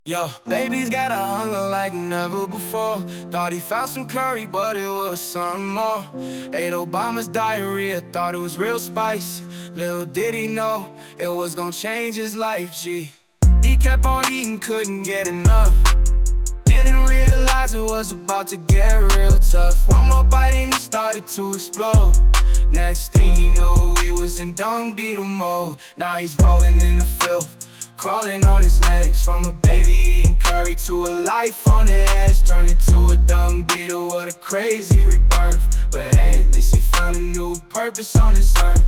Yo, baby's got a hunger like never before. Thought he found some curry, but it was something more. Ate Obama's diarrhea, thought it was real spicy. Little did he know, it was gonna change his life, G. He kept on eating, couldn't get enough. Didn't realize it was about to get real tough. One more bite and he started to explode. Next thing you know, he was in dung beetle mode. Now he's rolling in the filth, crawling on his legs. From a baby eating curry to a life on the edge. Turned into a dung beetle, what a crazy rebirth. But hey, at least he found a new purpose on his earth.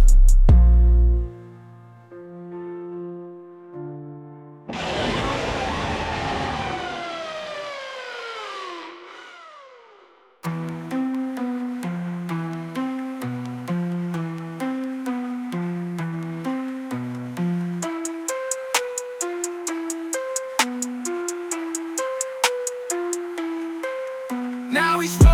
Now he's